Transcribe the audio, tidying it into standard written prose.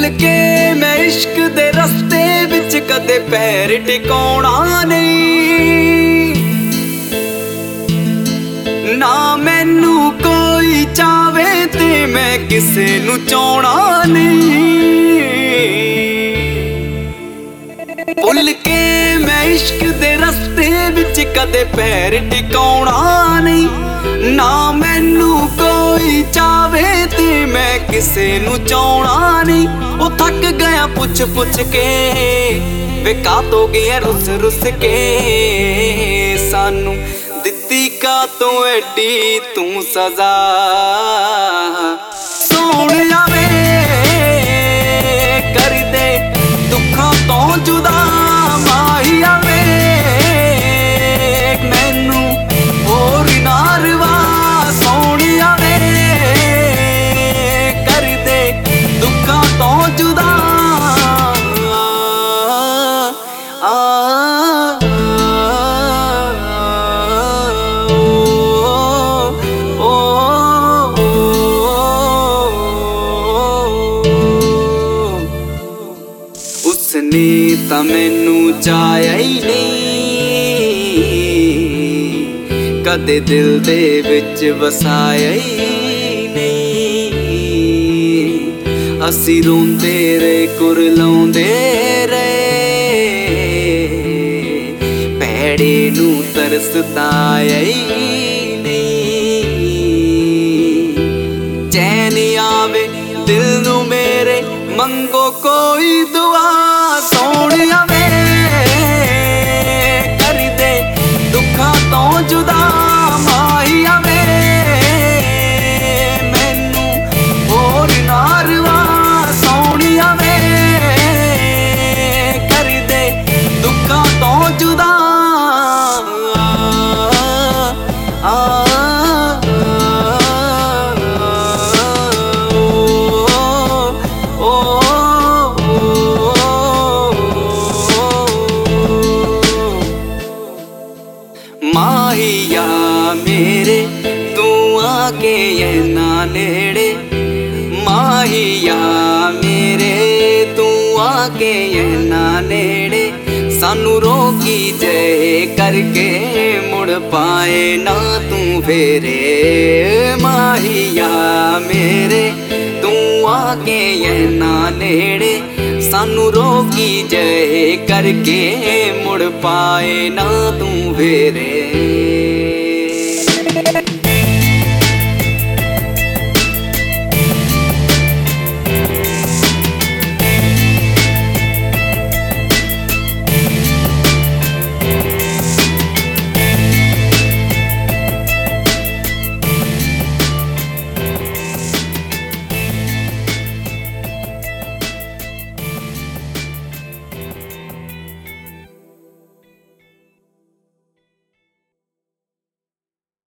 ਭੁੱਲ ਕੇ ਮੈਂ ਇਸ਼ਕ ਦੇ ਰਸਤੇ ਵਿੱਚ ਕਦੇ ਪੈਰ ਟਿਕਾਉਣਾ ਨਹੀਂ। ਨਾ ਮੈਨੂੰ ਕੋਈ ਚਾਵੇ ਤੇ ਮੈਂ ਕਿਸੇ ਨੂੰ ਚਾਹਣਾ ਨਹੀਂ। ਭੁੱਲ ਕੇ ਮੈਂ ਇਸ਼ਕ ਦੇ ਰਸਤੇ ਵਿੱਚ ਕਦੇ ਪੈਰ ਟਿਕਾਉਣਾ ਨਹੀਂ। ਨਾ ਮੈਨੂੰ ਕੋਈ ਚਾਵੇ ਤੇ ਮੈਂ ਕਿਸੇ ਨੂੰ ਚਾਹਣਾ ਨਹੀਂ। ਉਹ ਥੱਕ ਗਿਆ ਪੁੱਛ ਪੁੱਛ ਕੇ ਵੇ ਕਾਤੋਂ ਗਿਆ ਰੁੱਸ ਰੁੱਸ ਕੇ। ਸਾਨੂੰ ਦਿੱਤੀ ਕਾਤੋਂ ਐਡੀ ਤੂੰ ਸਜ਼ਾ। ਸੋਹਣਿਆ ਵੇ ਕਰਦੇ ਦੁੱਖਾਂ ਤੋਂ ਜੁਦਾ। ਮਾਹੀਆ ਵੇ ਮੈਨੂੰ ਹੋਰ ਨਾ ਰਵਾ। ਸੋਹਣਿਆ ਵੇ ਕਰਦੇ ਦੁੱਖਾਂ ਤੋਂ ਜੁਦਾ। ਉਸਨੇ ਤਾਂ ਮੈਨੂੰ ਚਾਹਿਆ ਹੀ ਨਹੀਂ, ਕਦੇ ਦਿਲ ਦੇ ਵਿੱਚ ਵਸਾਇਆ ਹੀ ਨਹੀਂ। ਅਸੀਂ ਰੋਂਦੇ ਰਹੇ ਕੁਰਲਾਉਂਦੇ ਰਹੇ, ਭੈੜੇ ਨੂੰ ਤਰਸ ਤਾਂ ਆਇਆ ਹੀ ਨਹੀਂ। ਚੈਨ ਆਵੇ ਦਿਲ ਨੂੰ ਮੇਰੇ ਮੰਗੋ ਕੋਈ ਦੁਆ। ਸੋਹਣਿਆ ਵੇ ਕਰਦੇ ਦੁੱਖਾਂ ਤੋਂ ਜੁਦਾ। ਮਾਹੀਆ ਵੇ ਮੈਨੂੰ ਹੋਰ ਨਾ ਰਵਾ। ਸੋਹਣਿਆ ਵੇ ਕਰਦੇ ਦੁੱਖਾਂ ਤੋਂ ਜੁਦਾ। ਮਾਹੀਆ ਮੇਰੇ ਤੂੰ ਆ ਕੇ ਇਹਨਾਂ ਨੇੜੇ। ਮਾਹੀਆ ਮੇਰੇ ਤੂੰ ਆ ਕੇ ਇਹਨਾਂ ਨੇੜੇ। ਸਾਨੂੰ ਰੋਕੀ ਜੇ ਕਰਕੇ ਮੁੜ ਪਾਏ ਨਾ ਤੂੰ ਫੇਰੇ। ਮਾਹੀਆ ਮੇਰੇ ਤੂੰ ਆ ਕੇ ਇਹਨਾਂ ਨੇੜੇ। ਸਾਨੂੰ ਰੋਕੀ ਜੇ ਕਰਕੇ ਮੁੜ ਪਾਏ ਨਾ ਤੂੰ ਫੇਰੇ।